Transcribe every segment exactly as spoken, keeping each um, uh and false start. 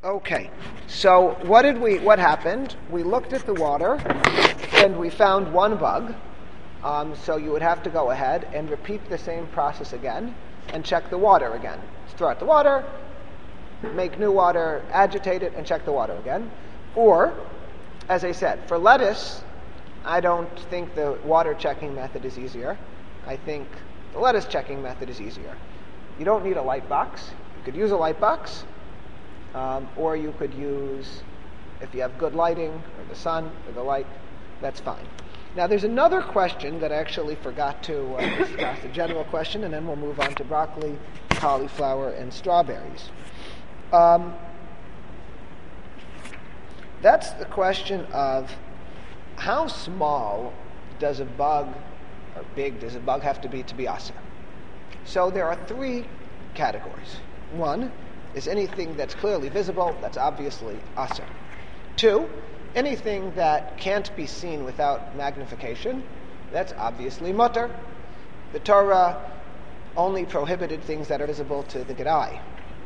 Okay, so what did we? What happened? We looked at the water, and we found one bug. Um, so you would have to go ahead and repeat the same process again, and check the water again. Just throw out the water, make new water, agitate it, and check the water again. Or, as I said, for lettuce, I don't think the water checking method is easier. I think the lettuce checking method is easier. You don't need a light box. You could use a light box. Um, or you could use, if you have good lighting, or the sun, or the light, that's fine. Now there's another question that I actually forgot to uh, discuss, a general question, and then we'll move on to broccoli, cauliflower, and strawberries. Um, that's the question of how small does a bug, or big does a bug have to be to be aser? So there are three categories. One is anything that's clearly visible, that's obviously aser. Two, anything that can't be seen without magnification, that's obviously mutter. The Torah only prohibited things that are visible to the good eye.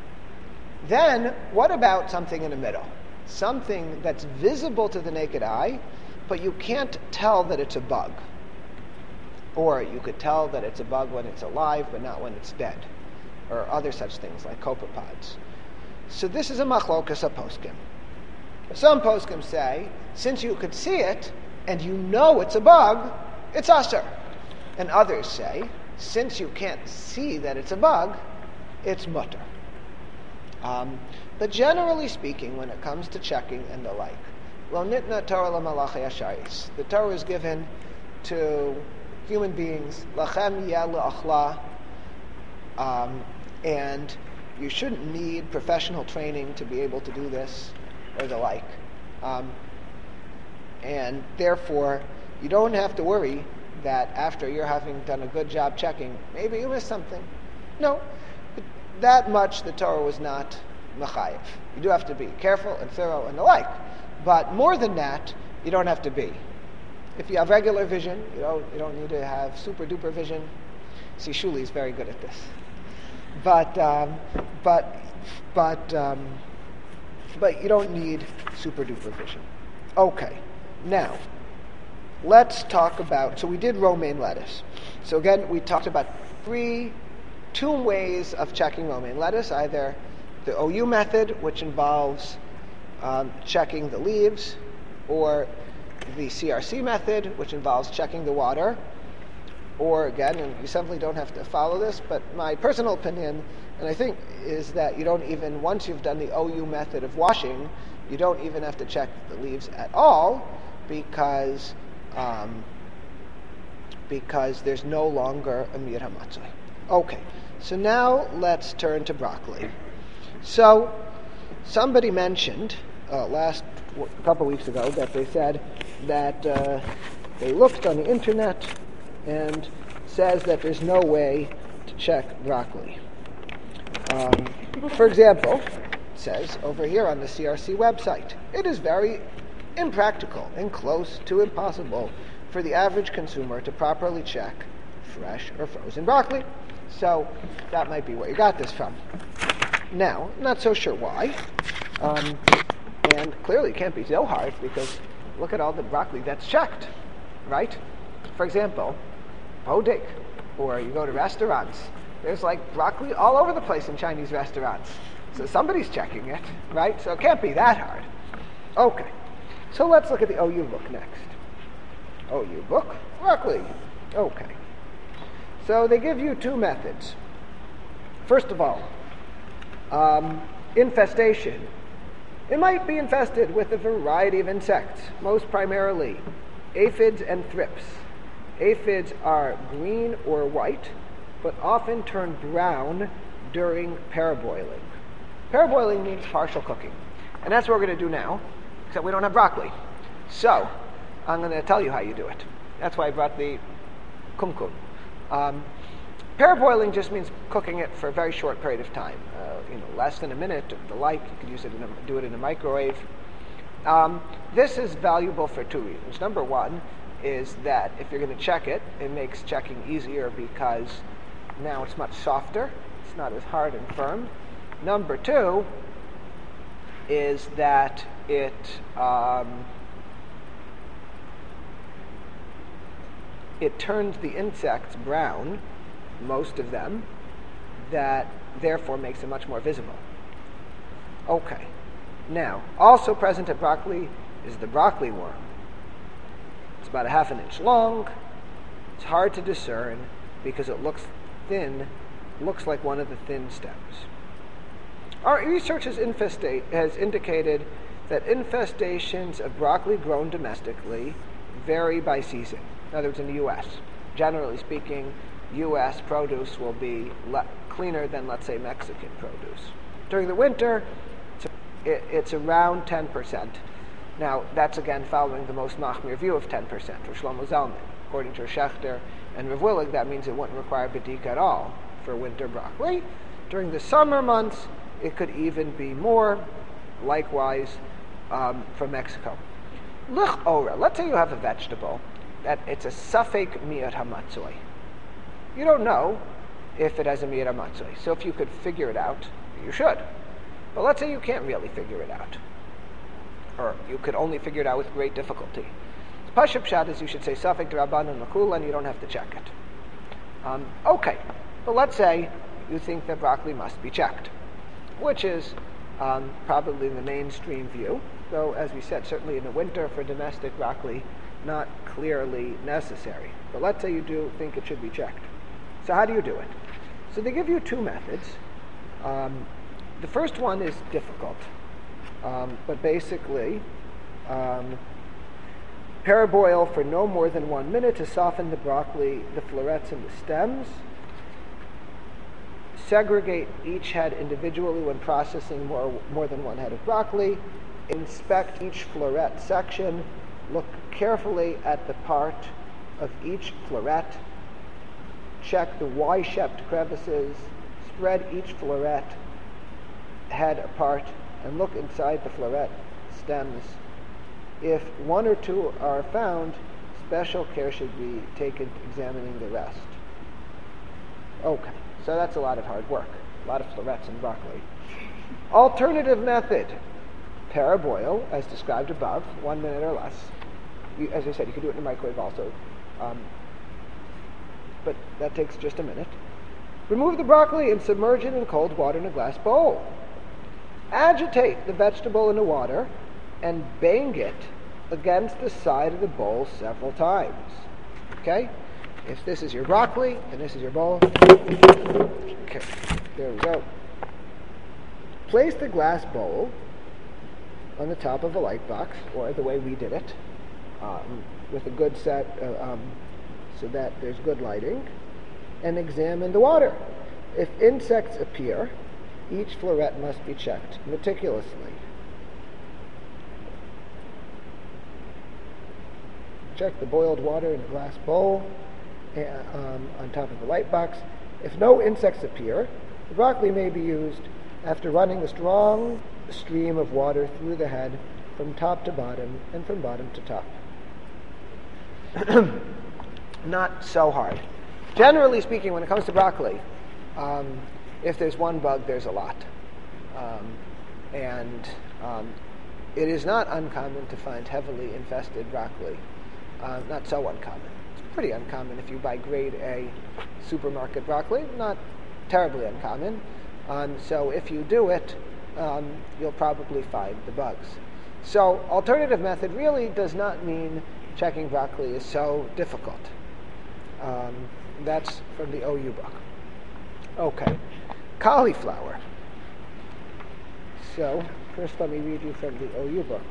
Then, what about something in the middle? Something that's visible to the naked eye, but you can't tell that it's a bug. Or you could tell that it's a bug when it's alive, but not when it's dead. Or other such things like copepods. So this is a machlokas a poskim. Some poskim say, since you could see it, and you know it's a bug, it's aser. And others say, since you can't see that it's a bug, it's mutter. Um, but generally speaking, when it comes to checking and the like, lo nitna Torah l'malachei hashayis. The Torah is given to human beings, lachem yeh le'achla, um, and you shouldn't need professional training to be able to do this or the like. Um, and therefore, you don't have to worry that after you're having done a good job checking, maybe you missed something. No, that much the Torah was not mechayev. You do have to be careful and thorough and the like. But more than that, you don't have to be. If you have regular vision, you don't, you don't need to have super duper vision. See, Shuli is very good at this. But, um, but, but, um, but you don't need super duper vision. Okay, now, let's talk about, so we did romaine lettuce. So again, we talked about three, two ways of checking romaine lettuce, either the O U method, which involves um, checking the leaves, or the C R C method, which involves checking the water, or again, and you simply don't have to follow this, but my personal opinion, and I think, is that you don't even, once you've done the O U method of washing, you don't even have to check the leaves at all, because um, because there's no longer a mir hamatzoi. Okay, so now let's turn to broccoli. So somebody mentioned uh, last a couple weeks ago that they said that uh, they looked on the internet and says that there's no way to check broccoli. Um, for example, it says over here on the C R C website, it is very impractical and close to impossible for the average consumer to properly check fresh or frozen broccoli. So that might be where you got this from. Now, not so sure why. Um, and clearly it can't be so hard because look at all the broccoli that's checked, right? For example, Bodig, or you go to restaurants, there's like broccoli all over the place in Chinese restaurants. So somebody's checking it, right? So it can't be that hard. Okay, so let's look at the O U book next. O U book, broccoli. Okay. So they give you two methods. First of all, um, infestation. It might be infested with a variety of insects, most primarily aphids and thrips. Aphids are green or white, but often turn brown during parboiling. Parboiling means partial cooking. And that's what we're going to do now, except we don't have broccoli. So, I'm going to tell you how you do it. That's why I brought the kumkum. Um, parboiling just means cooking it for a very short period of time. Uh, you know, less than a minute or the like. You could use it in a, do it in a microwave. Um, this is valuable for two reasons. Number one is that if you're going to check it, it makes checking easier because now it's much softer. It's not as hard and firm. Number two, is that it um, it turns the insects brown, most of them, that therefore makes it much more visible. Okay. Now, also present at broccoli is the broccoli worm. It's about a half an inch long. It's hard to discern because it looks thin, looks like one of the thin stems. Our research has, infesta- has indicated that infestations of broccoli grown domestically vary by season. In other words, in the U S, generally speaking, U S produce will be le- cleaner than, let's say, Mexican produce. During the winter, it's, a, it, it's around ten percent. Now, that's again following the most machmir view of ten percent, or Shlomo Zalman. According to Schechter and Rav Willig, that means it wouldn't require bedika at all for winter broccoli. During the summer months, it could even be more, likewise, um, from Mexico. Lich ora, let's say you have a vegetable that it's a safek miyat hamatzoi. You don't know if it has a miyat hamatzoi. So if you could figure it out, you should. But let's say you can't really figure it out. Or you could only figure it out with great difficulty. Pashup Pshat is you should say safek d'Rabbanan l'kula, and you don't have to check it. Um, okay, but let's say you think that broccoli must be checked, which is um, probably the mainstream view, though, as we said, certainly in the winter for domestic broccoli, not clearly necessary. But let's say you do think it should be checked. So how do you do it? So they give you two methods. Um, the first one is difficult, um, but basically, um, parboil for no more than one minute to soften the broccoli, the florets, and the stems. Segregate each head individually when processing more, more than one head of broccoli. Inspect each floret section. Look carefully at the part of each floret. Check the Y-shaped crevices. Spread each floret head apart and look inside the floret stems. If one or two are found, special care should be taken examining the rest. Okay, so that's a lot of hard work. A lot of florets and broccoli. Alternative method. Parboil, as described above, one minute or less. You, as I said, you could do it in the microwave also. Um, but that takes just a minute. Remove the broccoli and submerge it in cold water in a glass bowl. Agitate the vegetable in the water and bang it against the side of the bowl several times. Okay? If this is your broccoli and this is your bowl, okay, there we go. Place the glass bowl on the top of a light box, or the way we did it, um, with a good set, uh, um, so that there's good lighting, and examine the water. If insects appear, each floret must be checked meticulously. Check the boiled water in a glass bowl uh, um, on top of the light box. If no insects appear, the broccoli may be used after running a strong stream of water through the head from top to bottom and from bottom to top. Not so hard. Generally speaking, when it comes to broccoli, um, if there's one bug, there's a lot. Um, and um, it is not uncommon to find heavily infested broccoli. Uh, not so uncommon. It's pretty uncommon if you buy grade A supermarket broccoli. Not terribly uncommon. Um, so if you do it, um, you'll probably find the bugs. So alternative method really does not mean checking broccoli is so difficult. Um, that's from the O U book. Okay. Cauliflower. So, first let me read you from the O U book.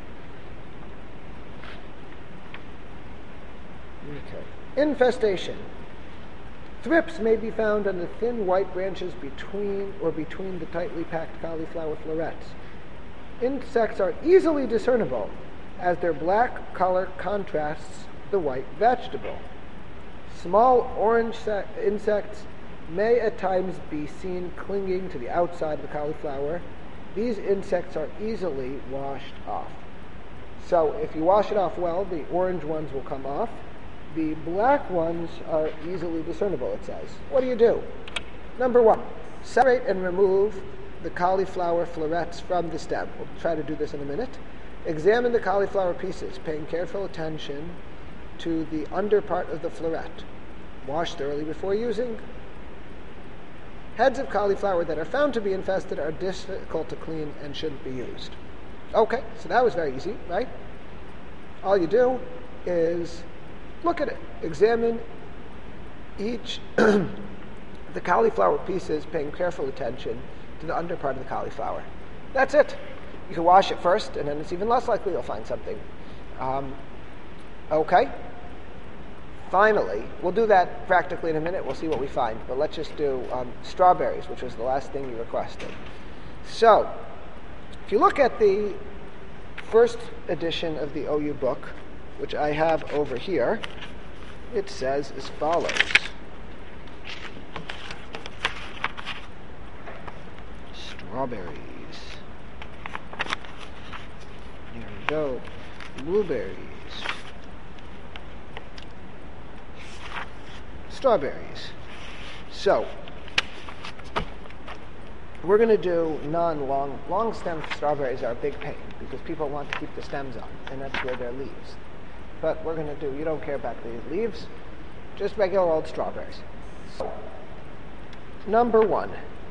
Okay. Infestation. Thrips may be found on the thin white branches between or between the tightly packed cauliflower florets. Insects are easily discernible as their black color contrasts the white vegetable. Small orange se- insects may at times be seen clinging to the outside of the cauliflower. These insects are easily washed off. So if you wash it off well, the orange ones will come off. The black ones are easily discernible, it says. What do you do? Number one, separate and remove the cauliflower florets from the stem. We'll try to do this in a minute. Examine the cauliflower pieces, paying careful attention to the under part of the floret. Wash thoroughly before using. Heads of cauliflower that are found to be infested are difficult to clean and shouldn't be used. Okay, so that was very easy, right? All you do is look at it. Examine each the cauliflower pieces, paying careful attention to the under part of the cauliflower. That's it. You can wash it first, and then it's even less likely you'll find something. Um, okay. Finally, we'll do that practically in a minute. We'll see what we find. But let's just do um, strawberries, which was the last thing you requested. So, if you look at the first edition of the O U book, which I have over here, it says as follows. Strawberries. Here we go. Blueberries. Strawberries. So, we're going to do non-long, long stem strawberries are a big pain because people want to keep the stems on, and that's where they're leaves. But we're going to do, you don't care about the leaves, just regular old strawberries. So, number one.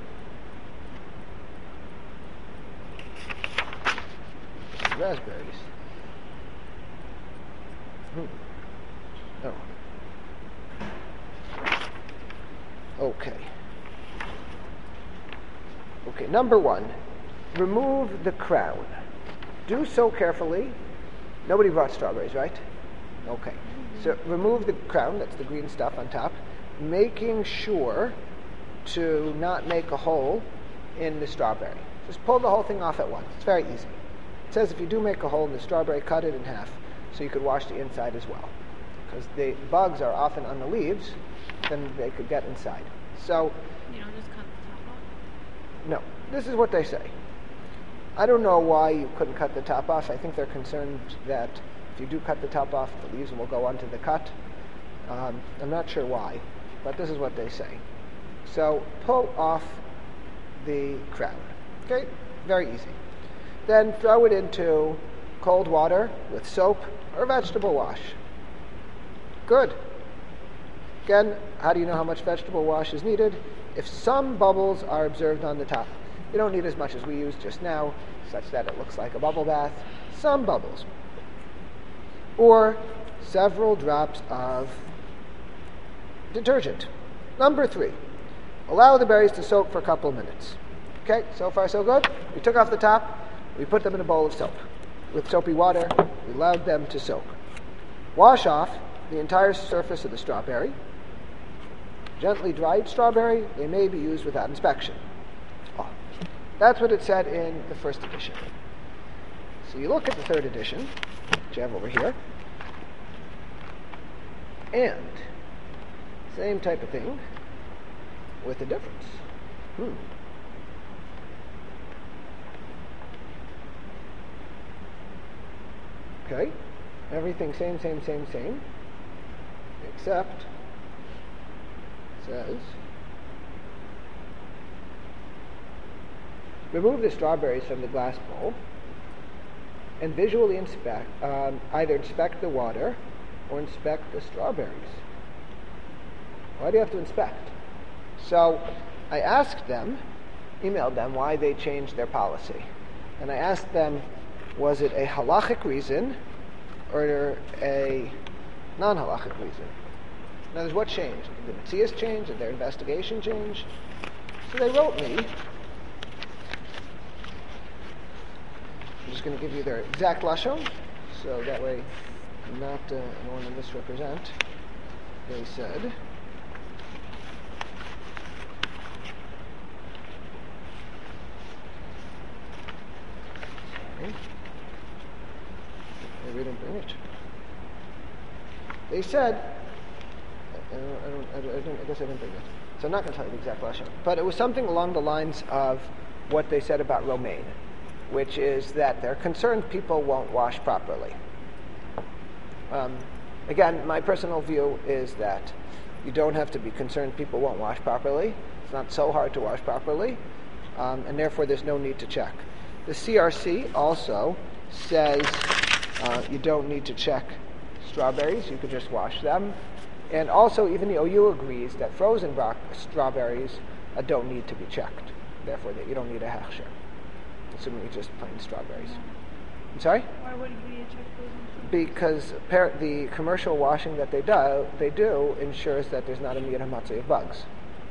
Raspberries. Hmm. Oh. Okay. Okay, number one, remove the crown. Do so carefully. Nobody brought strawberries, right? Okay. So remove the crown, that's the green stuff on top, making sure to not make a hole in the strawberry. Just pull the whole thing off at once. It's very easy. It says if you do make a hole in the strawberry, cut it in half so you could wash the inside as well. Because the bugs are often on the leaves, then they could get inside. So, you don't just cut the top off? No. This is what they say. I don't know why you couldn't cut the top off. I think they're concerned that if you do cut the top off, the leaves will go onto the cut. Um, I'm not sure why, but this is what they say. So, pull off the crown. Okay? Very easy. Then throw it into cold water with soap or vegetable wash. Good. Again, how do you know how much vegetable wash is needed? If some bubbles are observed on the top. You don't need as much as we used just now, such that it looks like a bubble bath. Some bubbles. Or several drops of detergent. Number three, allow the berries to soak for a couple of minutes. Okay, so far so good. We took off the top, we put them in a bowl of soap. With soapy water, we allowed them to soak. Wash off the entire surface of the strawberry. Gently dried strawberry, they may be used without inspection. Oh, that's what it said in the first edition. So you look at the third edition, which I have over here, and same type of thing with a difference. Hmm. Okay, everything same, same, same, same, except it says, remove the strawberries from the glass bowl and visually inspect, um, either inspect the water or inspect the strawberries. Why do you have to inspect? So I asked them, emailed them why they changed their policy. And I asked them, was it a halachic reason or a non-halachic reason? In other words, what changed? Did the Metzias change? Did their investigation change? So they wrote me. I'm just going to give you their exact lashon, so that way I'm not uh, I don't want to misrepresent. They said, sorry, maybe I didn't bring it. They said, I, don't, I, don't, I, don't, I guess I didn't bring it. So I'm not going to tell you the exact lashon, but it was something along the lines of what they said about romaine, which is that they're concerned people won't wash properly. Um, again, my personal view is that you don't have to be concerned people won't wash properly. It's not so hard to wash properly. um, and therefore there's no need to check. The C R C also says uh, you don't need to check strawberries, you could just wash them. And also even the O U agrees that frozen bro- strawberries uh, don't need to be checked, therefore that you don't need a hechsher, assuming it's just plain strawberries. I'm sorry? Why would you check those? Because par- the commercial washing that they do, they do ensures that there's not a miyad hamatzoi of bugs.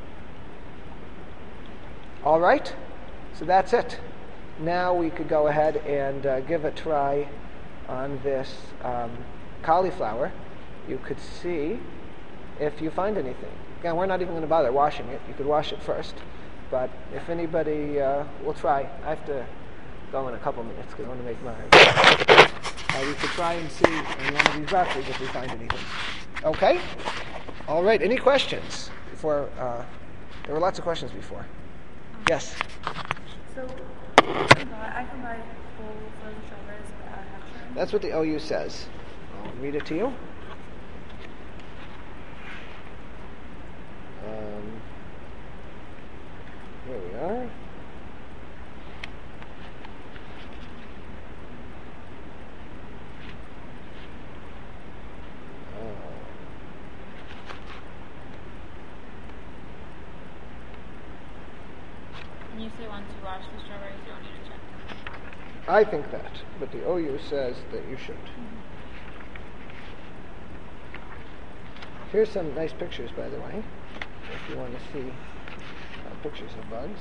All right, so that's it. Now we could go ahead and uh, give a try on this um, cauliflower. You could see if you find anything. Again, we're not even going to bother washing it. You could wash it first. But if anybody uh, will try, I have to go in a couple minutes because I want to make mine. Uh, we could try and see in one of these boxes if we find anything. Okay? All right, any questions? Before, uh, there were lots of questions before. Yes? So, I can buy full frozen strawberries without hechsher? That's what the O U says. I'll read it to you. Um, here we are. When you say once you wash the strawberries, you don't need to check. I think that, but the O U says that you should. Mm-hmm. Here's some nice pictures, by the way, if you want to see uh, pictures of bugs.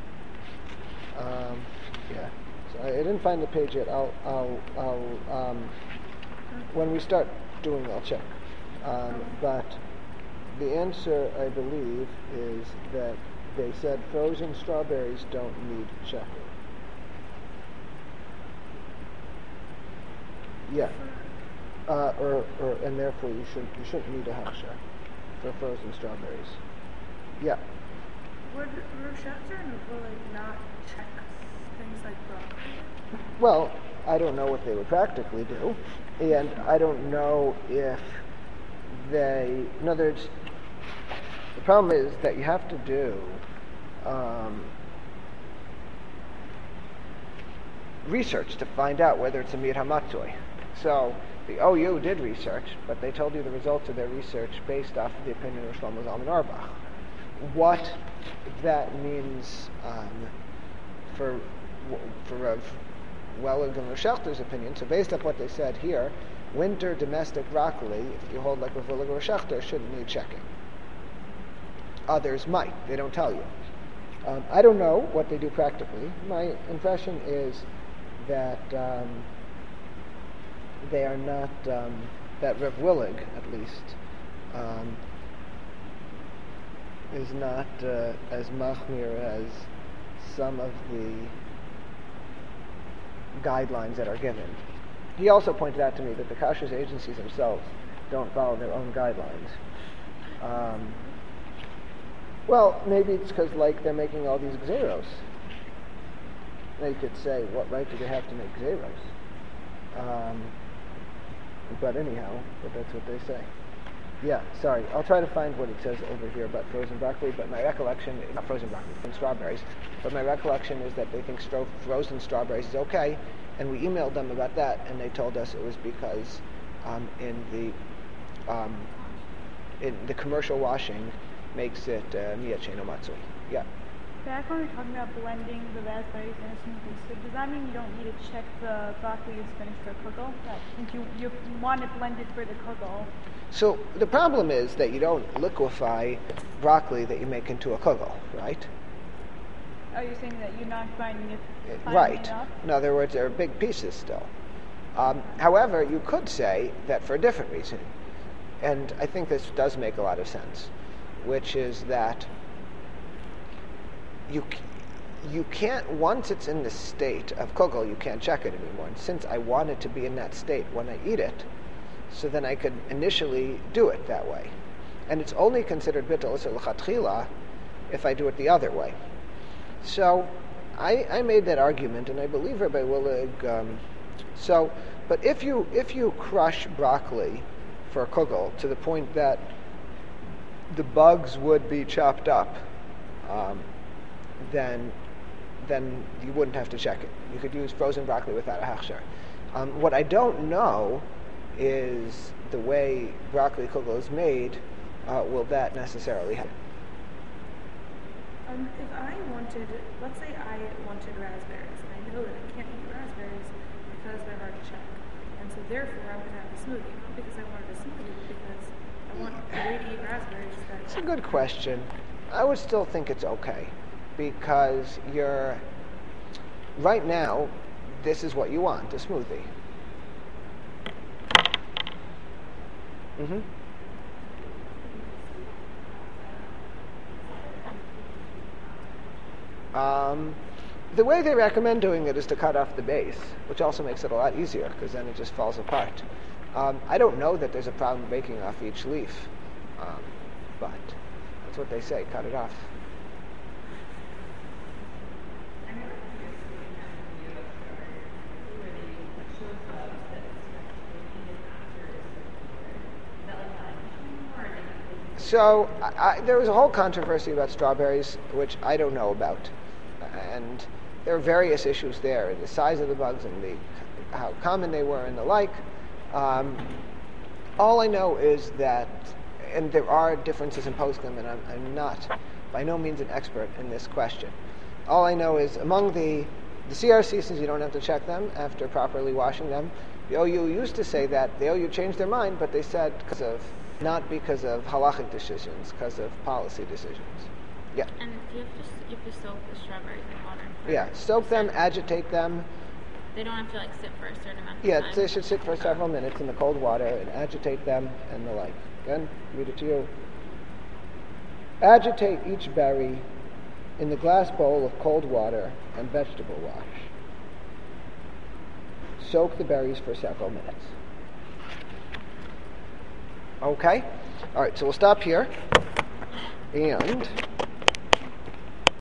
Um, yeah, so I, I didn't find the page yet. I'll, I'll, I'll um, when we start doing, I'll check. Um, but the answer, I believe, is that they said frozen strawberries don't need checking. Yeah. Uh, or, or, and therefore you shouldn't you shouldn't need a hechsher for frozen strawberries. Yeah. Would Rochester and Willig not check things like broccoli? Well, I don't know what they would practically do, and I don't know if they. In other words, the problem is that you have to do um, research to find out whether it's a miyad hamatzoi. So the O U did research, but they told you the results of their research based off of the opinion of Shlomo Zalman Auerbach. What that means um, for for Rav Wellig and Rav Schechter's opinion, so based off what they said here, winter domestic broccoli, if you hold like Rav Wellig or Rav Schechter, shouldn't need checking. Others might. They don't tell you. Um, I don't know what they do practically. My impression is that um, they are not, um, that Rav Willig, at least, um, is not uh, as machmir as some of the guidelines that are given. He also pointed out to me that the kashrus agencies themselves don't follow their own guidelines. Um, well, maybe it's because, like, they're making all these gzeros. They could say, what right do they have to make gzeros? Um, But anyhow, but that's what they say. Yeah, sorry. I'll try to find what it says over here about frozen broccoli, but my recollection, not frozen broccoli, from strawberries, but my recollection is that they think stro- frozen strawberries is okay, and we emailed them about that, and they told us it was because um, in the um, in the commercial washing makes it uh, miyad she'eino matzui. Yeah. Back when we were talking about blending the raspberries in a smoothie, so does that mean you don't need to check the broccoli is finished for kugel? That if you, you want it blended for the kugel. So the problem is that you don't liquefy broccoli that you make into a kugel, right? Oh, you're saying that you're not grinding it finely Right. enough? In other words, there are big pieces still. Um, however, you could say that for a different reason, and I think this does make a lot of sense, which is that you you can't, once it's in the state of kugel, you can't check it anymore. And since I want it to be in that state when I eat it, so then I could initially do it that way. And it's only considered bittul isur l'chatchila if I do it the other way. So I, I made that argument, and I believe Rabbi Willig. Um, so, but if you if you crush broccoli for a kugel to the point that the bugs would be chopped up, um, then then you wouldn't have to check it. You could use frozen broccoli without a hachshar. Um, what I don't know is the way broccoli kugel is made. Uh, will that necessarily happen? Um, if I wanted, let's say I wanted raspberries, and I know that I can't eat raspberries because they're hard to check, and so therefore I'm going to have a smoothie, not because I wanted a smoothie, but because I want the way to eat raspberries. That It's a good question. I would still think it's okay, because you're, right now, this is what you want, a smoothie. Mm-hmm. Um, the way they recommend doing it is to cut off the base, which also makes it a lot easier because then it just falls apart. Um, I don't know that there's a problem breaking off each leaf, um, but that's what they say, cut it off. So I, I, there was a whole controversy about strawberries, which I don't know about, and there are various issues there, the size of the bugs and the how common they were and the like. Um, all I know is that, and there are differences in poskim, and I'm, I'm not by no means an expert in this question. All I know is among the the C R C, since you don't have to check them after properly washing them, the O U used to say that the O U changed their mind, but they said because of not because of halachic decisions, because of policy decisions. Yeah. And you have to you have to soak the strawberries in water. For Yeah, soak them, agitate them. They don't have to like sit for a certain amount of Yeah, time. they should sit for several minutes in the cold water and agitate them and the like. Again, read it to you. Agitate each berry in the glass bowl of cold water and vegetable wash. Soak the berries for several minutes. Okay? All right, so we'll stop here. And